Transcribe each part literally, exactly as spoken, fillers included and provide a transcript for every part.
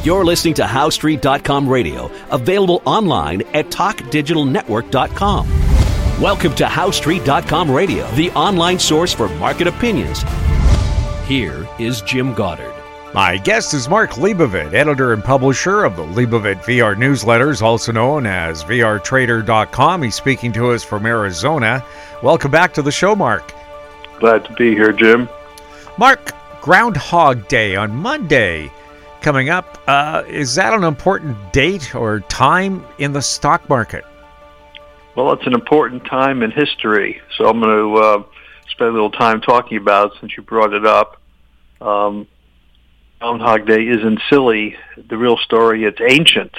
You're listening to How Street dot com radio, available online at talk digital network dot com. Welcome to How Street dot com radio, the online source for market opinions. Here is Jim Goddard. My guest is Mark Leibovit, editor and publisher of the Leibovit V R newsletters, also known as V R Trader dot com. He's speaking to us from Arizona. Welcome back to the show, Mark. Glad to be here, Jim. Mark, Groundhog Day on Monday coming up. Uh, is that an important date or time in the stock market? Well, it's an important time in history, so I'm going to uh, spend a little time talking about it since you brought it up. Um, Groundhog Day isn't silly. The real story, it's ancient.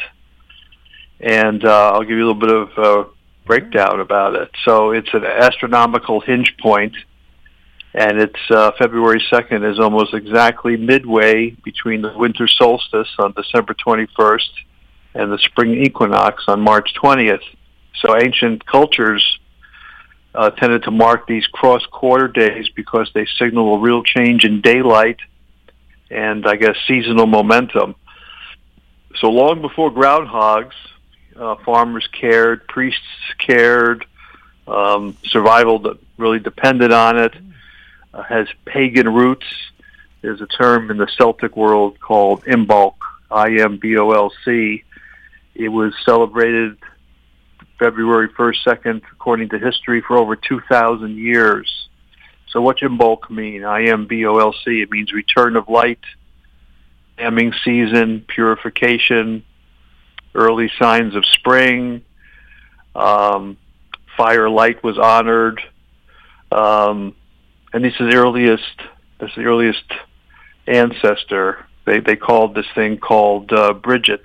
And uh, I'll give you a little bit of uh, breakdown about it. So it's an astronomical hinge point, and it's uh, February second is almost exactly midway between the winter solstice on December twenty-first and the spring equinox on March twentieth. So ancient cultures uh, tended to mark these cross-quarter days because they signal a real change in daylight and, I guess, seasonal momentum. So long before groundhogs, uh, farmers cared, priests cared, um, survival that really depended on it, uh, has pagan roots. There's a term in the Celtic world called Imbolc, I M B O L C. It was celebrated February first, second, according to history, for over two thousand years. So what's Imbolc mean? I M B O L C. It means return of light, lambing season, purification, early signs of spring. Um, fire light was honored. Um, and this is the earliest, this is the earliest ancestor. They, they called this thing called uh, Bridget.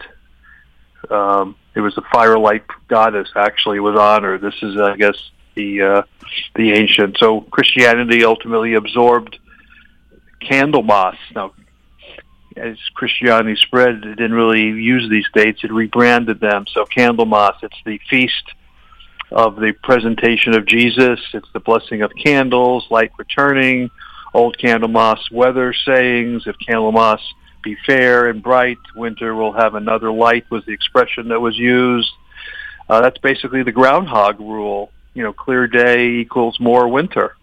Um, it was the firelight goddess actually was honored. This is, I guess, the uh, the ancient. So Christianity ultimately absorbed Candlemas. Now, as Christianity spread, it didn't really use these dates. It rebranded them. So Candlemas, it's the feast of the presentation of Jesus. It's the blessing of candles, light returning, old Candlemas weather sayings. If Candlemas be fair and bright, winter will have another light, was the expression that was used. Uh, that's basically the groundhog rule. You know, clear day equals more winter.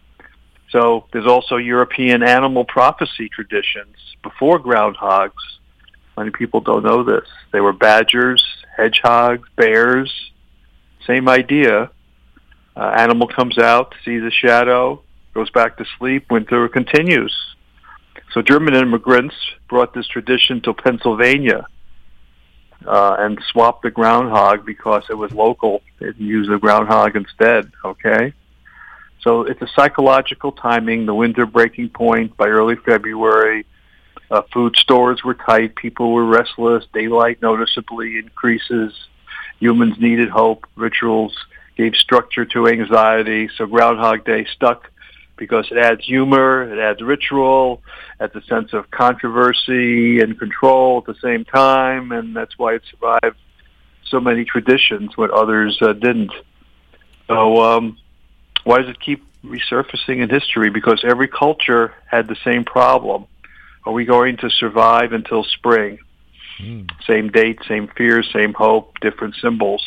So there's also European animal prophecy traditions before groundhogs. Many people don't know this. They were badgers, hedgehogs, bears. Same idea. Uh, animal comes out, sees a shadow, goes back to sleep, winter continues. So German immigrants brought this tradition to Pennsylvania uh, and swapped the groundhog because it was local. They used the groundhog instead, okay? So it's a psychological timing, the winter breaking point by early February. Uh, food stores were tight. People were restless. Daylight noticeably increases. Humans needed hope. Rituals gave structure to anxiety. So Groundhog Day stuck because it adds humor, it adds ritual, adds a sense of controversy and control at the same time, and that's why it survived so many traditions when others uh, didn't. So um, why does it keep resurfacing in history? Because every culture had the same problem. Are we going to survive until spring? Mm. Same date, same fears, same hope, different symbols.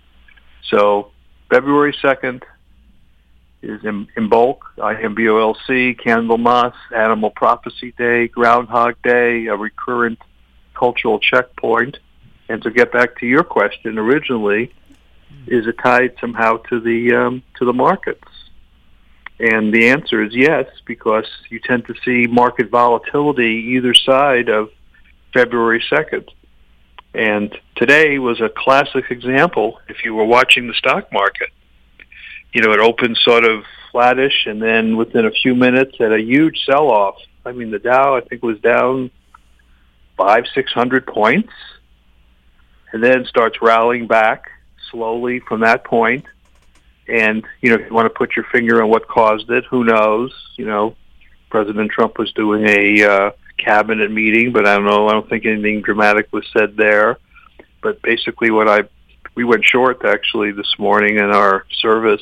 So February second, is in, in bulk, I M B O L C, Candlemas, Animal Prophecy Day, Groundhog Day, a recurrent cultural checkpoint. And to get back to your question originally, is it tied somehow to the um, to the markets? And the answer is yes, because you tend to see market volatility either side of February second. And today was a classic example. If you were watching the stock market, you know, it opened sort of flattish, and then within a few minutes had a huge sell-off. I mean, the Dow, I think, was down five, six hundred points, and then starts rallying back slowly from that point. And, you know, if you want to put your finger on what caused it, who knows? You know, President Trump was doing a uh, cabinet meeting, but I don't know, I don't think anything dramatic was said there. But basically what I We went short, actually, this morning in our service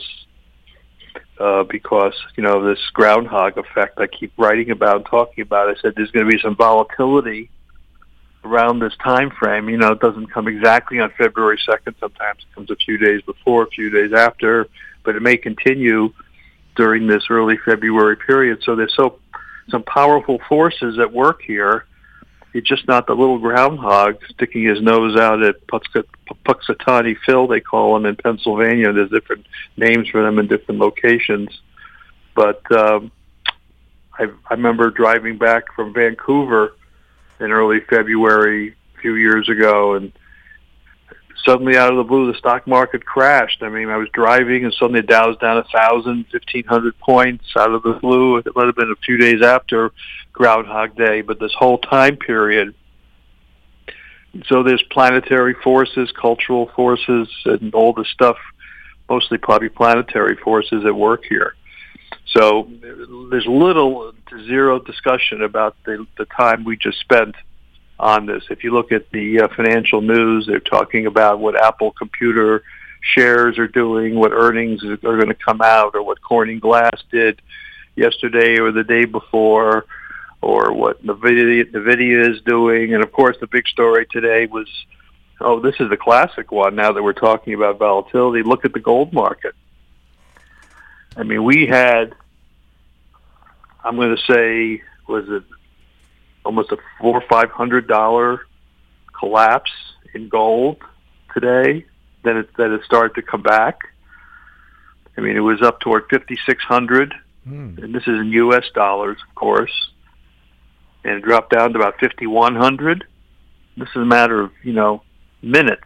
uh, because, you know, this groundhog effect I keep writing about and talking about. I said there's going to be some volatility around this time frame. You know, it doesn't come exactly on February second. Sometimes it comes a few days before, a few days after, but it may continue during this early February period. So there's so some powerful forces at work here. It's just not the little groundhog sticking his nose out at Punxsutawney Phil, they call him in Pennsylvania. There's different names for them in different locations. But um, I, I remember driving back from Vancouver in early February a few years ago, and suddenly out of the blue, the stock market crashed. I mean, I was driving, and suddenly the Dow's down one thousand, fifteen hundred points out of the blue. It might have been a few days after Groundhog Day, but this whole time period. So there's planetary forces, cultural forces, and all this stuff, mostly probably planetary forces at work here. So there's little to zero discussion about the, the time we just spent on this. If you look at the uh, financial news, they're talking about what Apple Computer shares are doing, what earnings are going to come out, or what Corning Glass did yesterday or the day before, or what NVIDIA, NVIDIA is doing. And, of course, the big story today was, oh, this is the classic one now that we're talking about volatility. Look at the gold market. I mean, we had, I'm going to say, was it almost a four or five hundred dollar collapse in gold today? Then it then it started to come back. I mean, it was up toward fifty six hundred, mm. and this is in U S dollars, of course, and it dropped down to about fifty one hundred. This is a matter of you know minutes.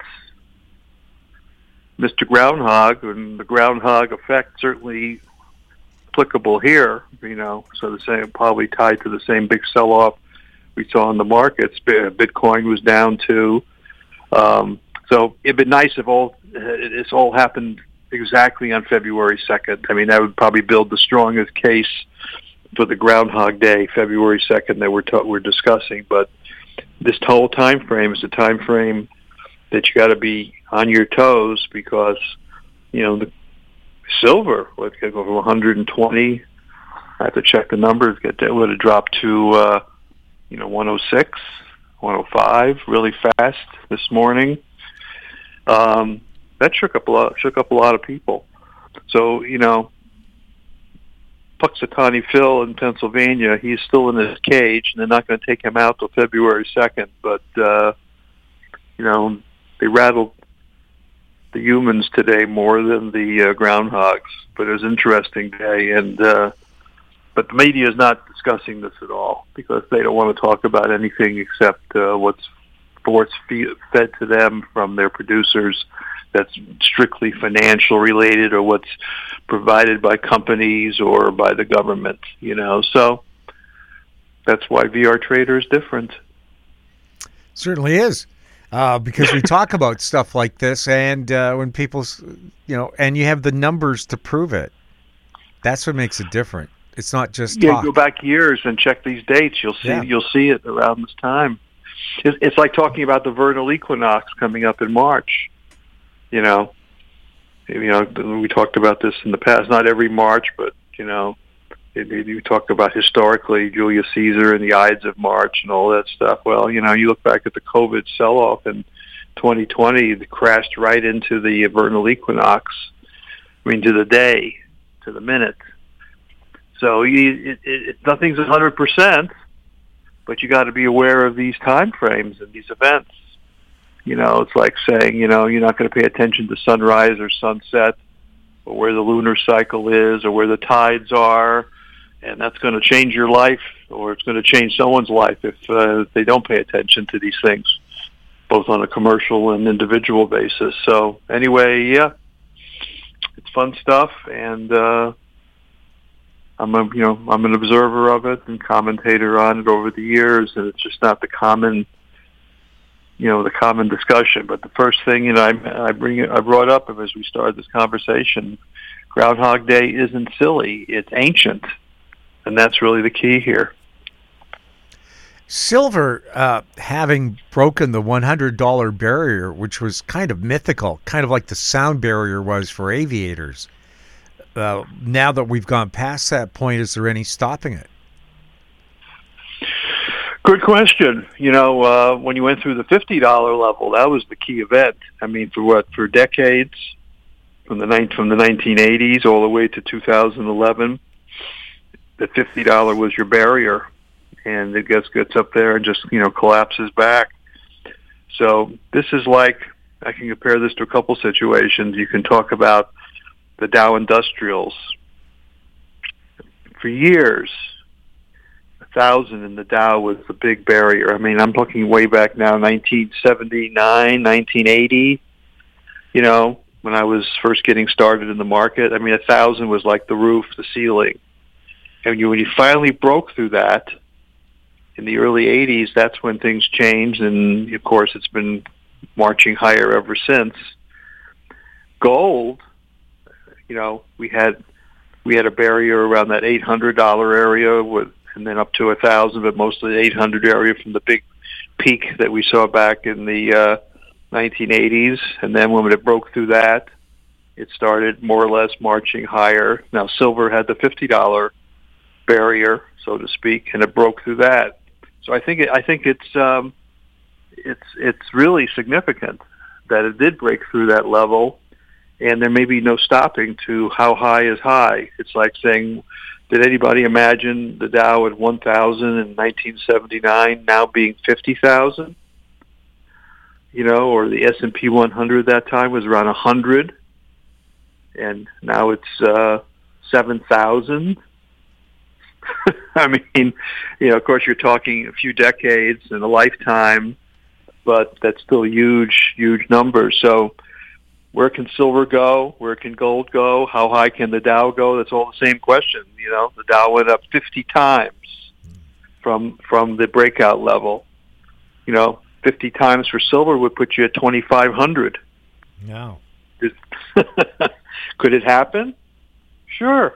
Mister Groundhog and the Groundhog effect certainly applicable here, you know, so the same, probably tied to the same big sell-off we saw in the markets. Bitcoin was down too. Um, so it'd be nice if all this all happened exactly on February second. I mean, that would probably build the strongest case for the Groundhog Day, February second, that we're, ta- we're discussing. But this whole time frame is a time frame that you got to be on your toes, because, you know, the silver would go from one hundred twenty. I have to check the numbers. Get that would have dropped to, uh, you know, one oh six, one oh five, really fast this morning. Um, that shook up a lot. Shook up a lot of people. So, you know, Punxsutawney Phil in Pennsylvania, he's still in his cage, and they're not going to take him out till February second. But uh, you know, they rattled the humans today more than the uh, groundhogs. But it was an interesting day, and uh, but the media is not discussing this at all, because they don't want to talk about anything except uh, what's what's fed to them from their producers that's strictly financial related, or what's provided by companies or by the government, you know. So that's why V R Trader is different. Certainly is. Uh, because we talk about stuff like this, and uh, when people, you know, and you have the numbers to prove it. That's what makes it different. It's not just yeah. talk. Go back years and check these dates. You'll see. Yeah. You'll see it around this time. It's, it's like talking about the vernal equinox coming up in March. You know, you know, we talked about this in the past. Not every March, but you know, you talked about historically Julius Caesar and the Ides of March and all that stuff. Well, you know, you look back at the COVID sell-off in twenty twenty, it crashed right into the vernal equinox. I mean, to the day, to the minute. So you, it, it, nothing's one hundred percent, but you got to be aware of these time frames and these events. You know, it's like saying, you know, you're not going to pay attention to sunrise or sunset, or where the lunar cycle is, or where the tides are, and that's going to change your life, or it's going to change someone's life if uh, they don't pay attention to these things, both on a commercial and individual basis. So anyway, yeah, it's fun stuff, and uh, I'm a, you know, I'm an observer of it and commentator on it over the years, and it's just not the common, you know, the common discussion. But the first thing, you know, I, I bring, I brought up as we started this conversation, Groundhog Day isn't silly; it's ancient, and that's really the key here. Silver, uh, having broken the one hundred dollar barrier, which was kind of mythical, kind of like the sound barrier was for aviators. Uh, now that we've gone past that point, is there any stopping it? Good question. You know, uh, when you went through the fifty dollar level, that was the key event. I mean, for what, for decades, from the ni- from the nineteen eighties all the way to two thousand eleven, the fifty dollar was your barrier, and it gets gets up there and just, you know, collapses back. So this is like, I can compare this to a couple situations. You can talk about the Dow Industrials. For years, a thousand in the Dow was the big barrier. I mean, I'm looking way back now, nineteen seventy-nine, nineteen eighty, you know, when I was first getting started in the market. I mean, a thousand was like the roof, the ceiling. And you, when you finally broke through that in the early eighties, that's when things changed, and of course it's been marching higher ever since. Gold, you know, we had we had a barrier around that eight hundred dollar area, with, and then up to a thousand, but mostly the eight hundred area from the big peak that we saw back in the uh, nineteen eighties. And then when it broke through that, it started more or less marching higher. Now silver had the fifty dollar barrier, so to speak, and it broke through that. So I think it, I think it's um, it's it's really significant that it did break through that level, and there may be no stopping to how high is high. It's like saying, did anybody imagine the Dow at one thousand in nineteen seventy-nine now being fifty thousand? You know, or the S and P one hundred that time was around one hundred, and now it's uh, seven thousand. I mean, you know, of course you're talking a few decades and a lifetime, but that's still huge, huge numbers. So where can silver go? Where can gold go? How high can the Dow go? That's all the same question. You know, the Dow went up fifty times from from the breakout level. You know, fifty times for silver would put you at twenty-five hundred. No. Could it happen? Sure.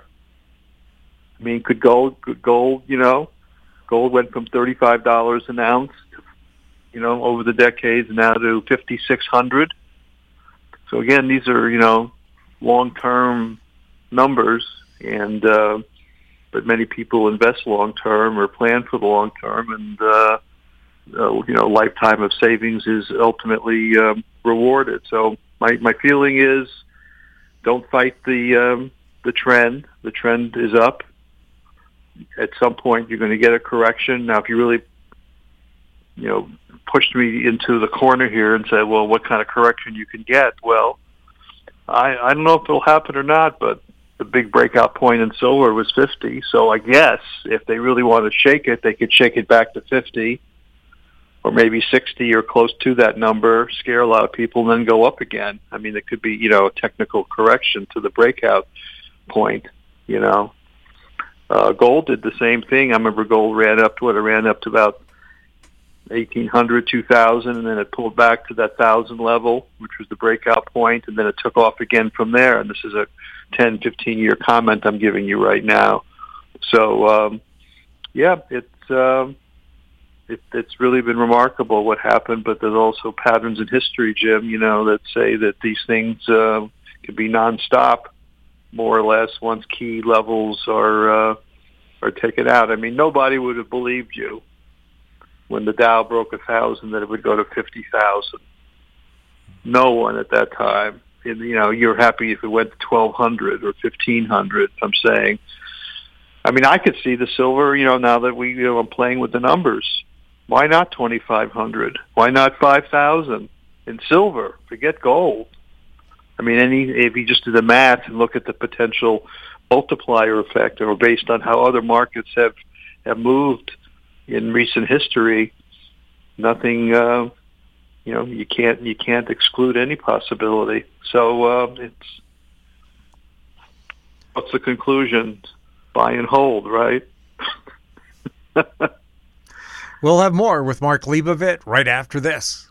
I mean, could gold, could gold, you know, gold went from thirty-five dollars an ounce, to, you know, over the decades now to fifty-six hundred. So again, these are, you know, long-term numbers, and uh, but many people invest long-term or plan for the long-term, and uh, uh, you know, lifetime of savings is ultimately um, rewarded. So my my feeling is, don't fight the um, the trend. The trend is up. At some point, you're going to get a correction. Now, if you really, you know, pushed me into the corner here and said, well, what kind of correction you can get? Well, I, I don't know if it'll happen or not, but the big breakout point in silver was fifty. So I guess if they really want to shake it, they could shake it back to fifty or maybe sixty or close to that number, scare a lot of people, and then go up again. I mean, it could be, you know, a technical correction to the breakout point, you know. Uh, gold did the same thing. I remember gold ran up to what? It ran up to about eighteen hundred, two thousand, and then it pulled back to that one thousand level, which was the breakout point, and then it took off again from there. And this is a ten, fifteen-year comment I'm giving you right now. So, um, yeah, it's, um, it, it's really been remarkable what happened, but there's also patterns in history, Jim, you know, that say that these things uh, can be nonstop, more or less, once key levels are uh, are taken out. I mean, nobody would have believed you when the Dow broke a thousand that it would go to fifty thousand. No one at that time. And, you know, you're happy if it went to twelve hundred or fifteen hundred. I'm saying. I mean, I could see the silver. You know, now that we, you know, I'm playing with the numbers. Why not twenty-five hundred? Why not five thousand in silver? Forget gold. I mean, any if you just do the math and look at the potential multiplier effect, or based on how other markets have have moved in recent history, nothing. Uh, you know, you can't you can't exclude any possibility. So uh, it's what's the conclusion? Buy and hold, right? We'll have more with Mark Leibovit right after this.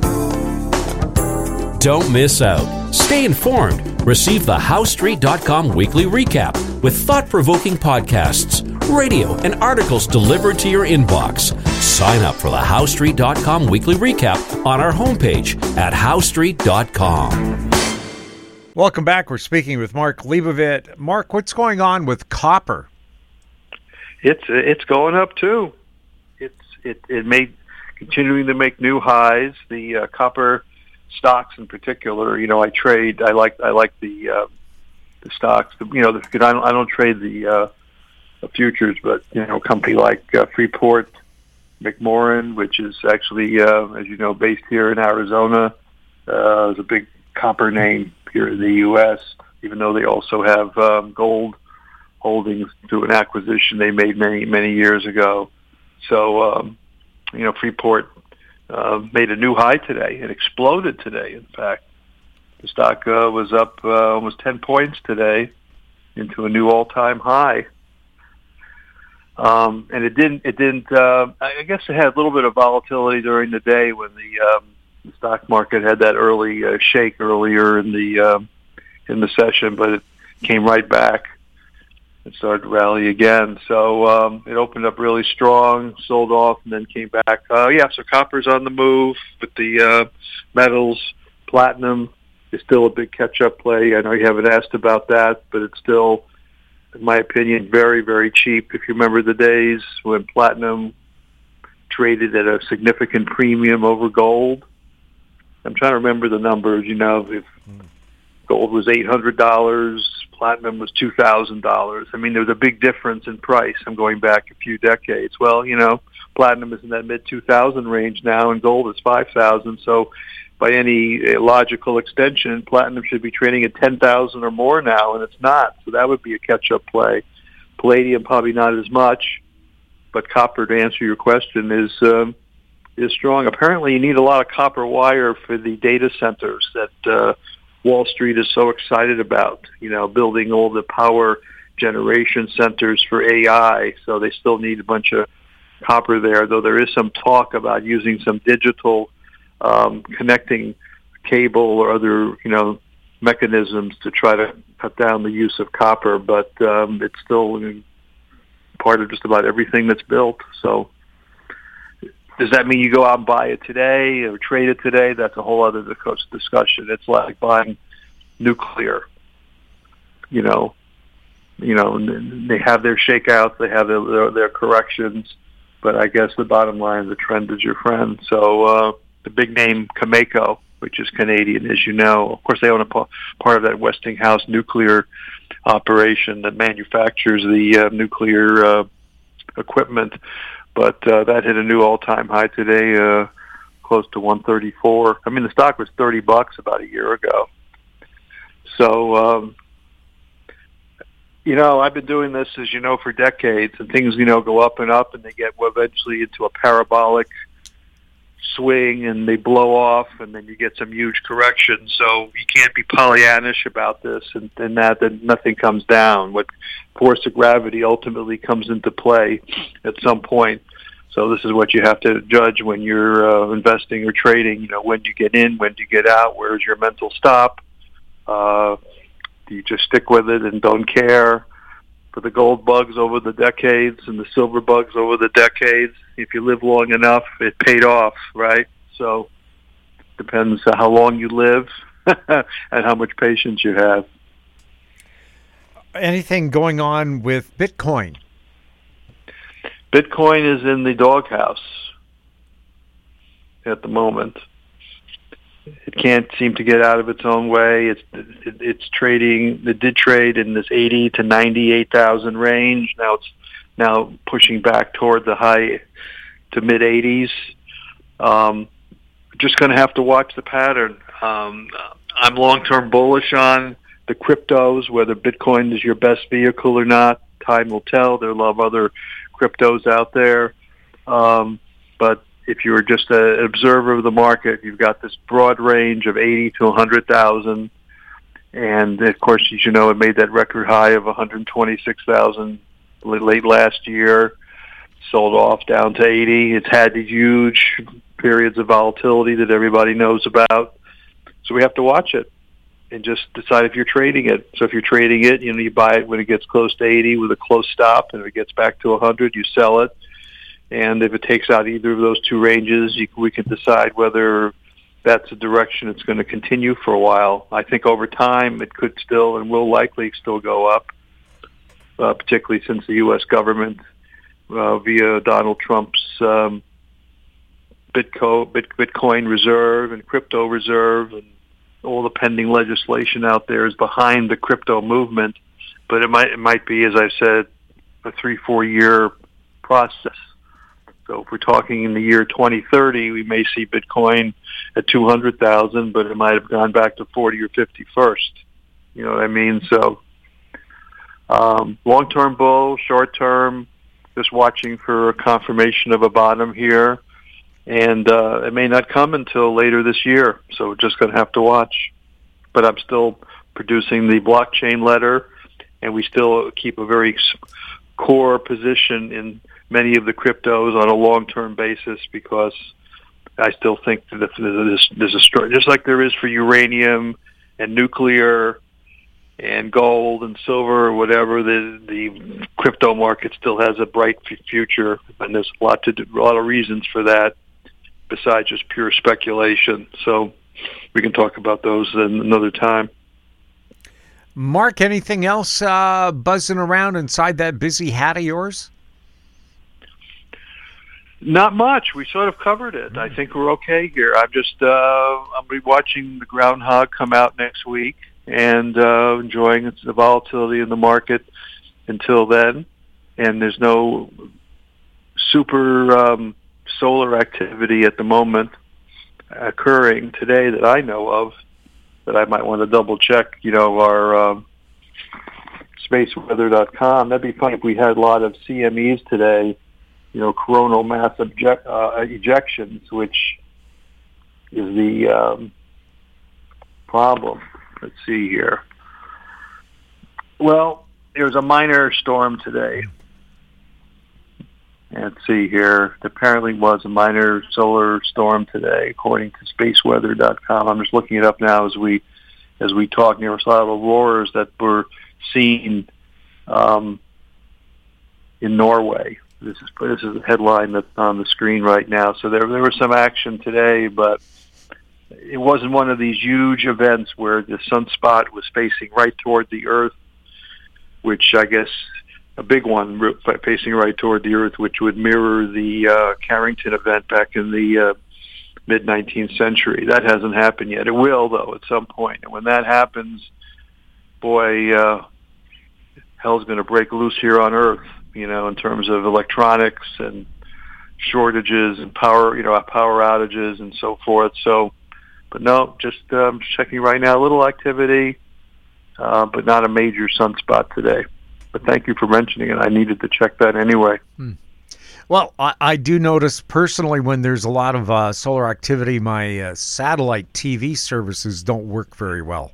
Don't miss out. Stay informed. Receive the How Street dot com weekly recap with thought-provoking podcasts, radio, and articles delivered to your inbox. Sign up for the How Street dot com weekly recap on our homepage at How Street dot com. Welcome back. We're speaking with Mark Leibovit. Mark, what's going on with copper? It's it's going up too. It's it, it made continuing to make new highs. The uh, copper stocks in particular, you know, I trade. I like I like the uh, the stocks. You know, the, I don't I don't trade the, uh, the futures, but you know, a company like uh, Freeport McMoran, which is actually, uh, as you know, based here in Arizona, uh, is a big copper name here in the U S. Even though they also have um, gold holdings through an acquisition they made many many years ago. So, um, you know, Freeport uh, made a new high today. It exploded today, in fact. The stock uh, was up uh, almost ten points today into a new all-time high. Um, and it didn't, it didn't, uh, I guess it had a little bit of volatility during the day when the, um, the stock market had that early uh, shake earlier in the, um, in the session, but it came right back and started to rally again. So um, it opened up really strong, sold off, and then came back. Uh, yeah, so copper's on the move, but the uh, metals, platinum is still a big catch-up play. I know you haven't asked about that, but it's still, in my opinion, very, very cheap. If you remember the days when platinum traded at a significant premium over gold. I'm trying to remember the numbers, you know, if gold was eight hundred dollars, platinum was two thousand dollars. I mean, there was a big difference in price. I'm going back a few decades. Well, you know, platinum is in that mid two thousand range now, and gold is five thousand. So by any logical extension, platinum should be trading at ten thousand or more now, and it's not. So that would be a catch-up play. Palladium, probably not as much, but copper, to answer your question, is um, is strong. Apparently, you need a lot of copper wire for the data centers that uh, Wall Street is so excited about, you know, building all the power generation centers for A I. So they still need a bunch of copper there, though there is some talk about using some digital um, connecting cable or other, you know, mechanisms to try to cut down the use of copper. But um, it's still part of just about everything that's built. So does that mean you go out and buy it today or trade it today? That's a whole other discussion. It's like buying nuclear. You know, you know, they have their shakeouts, they have their, their, their corrections, but I guess the bottom line, the trend is your friend. So uh, the big name Cameco, which is Canadian, as you know, of course they own a p- part of that Westinghouse nuclear operation that manufactures the uh, nuclear uh, equipment. But uh, that hit a new all-time high today, uh, close to one thirty-four. I mean, the stock was thirty bucks about a year ago. So, um, you know, I've been doing this, as you know, for decades, and things, you know, go up and up, and they get eventually into a parabolic swing, and they blow off, and then you get some huge correction. So you can't be Pollyannish about this, and, and that, that nothing comes down. What force of gravity ultimately comes into play at some point. So this is what you have to judge when you're uh, investing or trading. You know, when do you get in? When do you get out? Where's your mental stop? Uh, do you just stick with it and don't care? For the gold bugs over the decades and the silver bugs over the decades, if you live long enough, it paid off, right? So depends on how long you live and how much patience you have. Anything going on with Bitcoin? Bitcoin is in the doghouse at the moment. It can't seem to get out of its own way. It's it, it's trading. It did trade in this eighty to ninety-eight thousand range. Now it's now pushing back toward the high to mid eighties. Um, just going to have to watch the pattern. Um, I'm long-term bullish on the cryptos. Whether Bitcoin is your best vehicle or not, time will tell. There are a lot of other cryptos out there, um, but if you're just an observer of the market, you've got this broad range of eighty to one hundred thousand. And, of course, as you know, it made that record high of one hundred twenty-six thousand late last year, sold off down to eighty. It's had these huge periods of volatility that everybody knows about. So we have to watch it and just decide if you're trading it. So if you're trading it, you know, you buy it when it gets close to eighty with a close stop, and if it gets back to one hundred, you sell it. And if it takes out either of those two ranges, you, we can decide whether that's a direction it's going to continue for a while. I think over time it could still and will likely still go up, uh, particularly since the U S government, uh, via Donald Trump's um, Bitco, Bit, Bitcoin reserve and crypto reserve, and all the pending legislation out there is behind the crypto movement. But it might it might be, as I said, a three, four year process. So if we're talking in the year twenty thirty, we may see Bitcoin at two hundred thousand, but it might have gone back to forty or fifty first. You know what I mean? So um, long-term bull, short-term, just watching for a confirmation of a bottom here. And uh, it may not come until later this year, so we're just going to have to watch. But I'm still producing the blockchain letter, and we still keep a very core position in many of the cryptos on a long-term basis, because I still think that there's, there's a story, just like there is for uranium and nuclear and gold and silver or whatever, the the crypto market still has a bright f- future, and there's a lot to do, a lot of reasons for that besides just pure speculation. So we can talk about those in another time. Mark, anything else uh, buzzing around inside that busy hat of yours? Not much. We sort of covered it. I think we're okay here. I'm just uh, I'll be watching the groundhog come out next week and uh, enjoying the volatility in the market until then. And there's no super um, solar activity at the moment occurring today that I know of, that I might want to double check. You know, our um, space weather dot com. That'd be funny if we had a lot of C M Es today. You know, coronal mass object, uh, ejections, which is the um, problem. Let's see here. Well, there was a minor storm today. Let's see here. There apparently was a minor solar storm today, according to space weather dot com. I'm just looking it up now as we as we talk. There was a lot of auroras that were seen um, in Norway. This is this is the headline that's on the screen right now. So there there was some action today, but it wasn't one of these huge events where the sunspot was facing right toward the Earth, which I guess a big one facing right toward the Earth, which would mirror the uh, Carrington event back in the uh, mid-nineteenth century. That hasn't happened yet. It will, though, at some point. And when that happens, boy, uh, hell's going to break loose here on Earth, you know, in terms of electronics and shortages and power, you know, power outages and so forth. So, but no, just um, checking right now, a little activity, uh, but not a major sunspot today. But thank you for mentioning it. I needed to check that anyway. Hmm. Well, I, I do notice personally when there's a lot of uh, solar activity, my uh, satellite T V services don't work very well.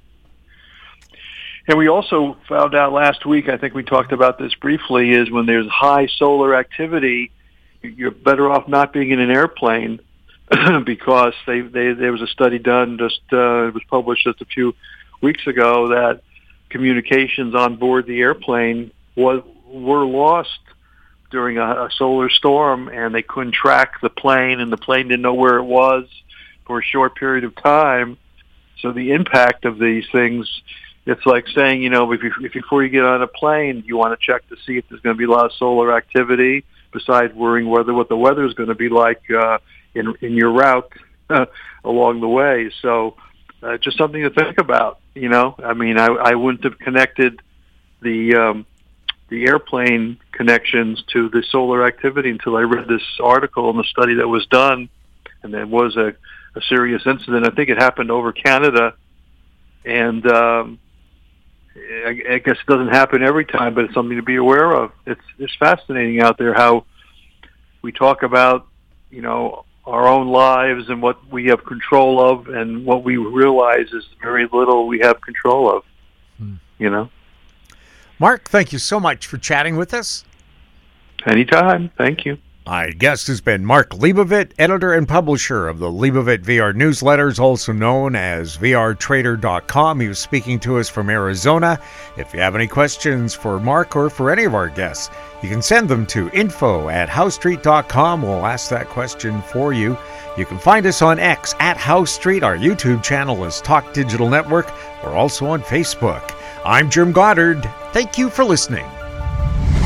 And we also found out last week, I think we talked about this briefly, is when there's high solar activity, you're better off not being in an airplane because they, they, there was a study done, just uh, it was published just a few weeks ago, that communications on board the airplane was, were lost during a, a solar storm, and they couldn't track the plane, and the plane didn't know where it was for a short period of time. So the impact of these things, it's like saying, you know, if, you, if before you get on a plane, you want to check to see if there's going to be a lot of solar activity, besides worrying whether what the weather is going to be like uh, in in your route uh, along the way. So uh, just something to think about. You know, I mean, I, I wouldn't have connected the um, the airplane connections to the solar activity until I read this article and the study that was done, and there was a, a serious incident. I think it happened over Canada, and um, I, I guess it doesn't happen every time, but it's something to be aware of. It's it's fascinating out there how we talk about, you know, our own lives and what we have control of, and what we realize is very little we have control of, hmm. you know. Mark, thank you so much for chatting with us. Anytime. Thank you. My guest has been Mark Leibovit, editor and publisher of the Leibovit V R newsletters, also known as V R Trader dot com. He was speaking to us from Arizona. If you have any questions for Mark or for any of our guests, you can send them to info at house street dot com. We'll ask that question for you. You can find us on X at House Street. Our YouTube channel is Talk Digital Network. We're also on Facebook. I'm Jim Goddard. Thank you for listening.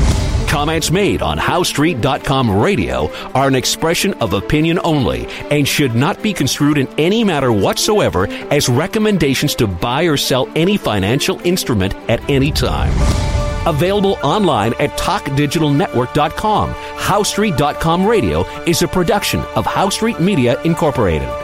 Comments made on How Street dot com radio are an expression of opinion only and should not be construed in any matter whatsoever as recommendations to buy or sell any financial instrument at any time. Available online at talk digital network dot com. How Street dot com radio is a production of How Street Media Incorporated.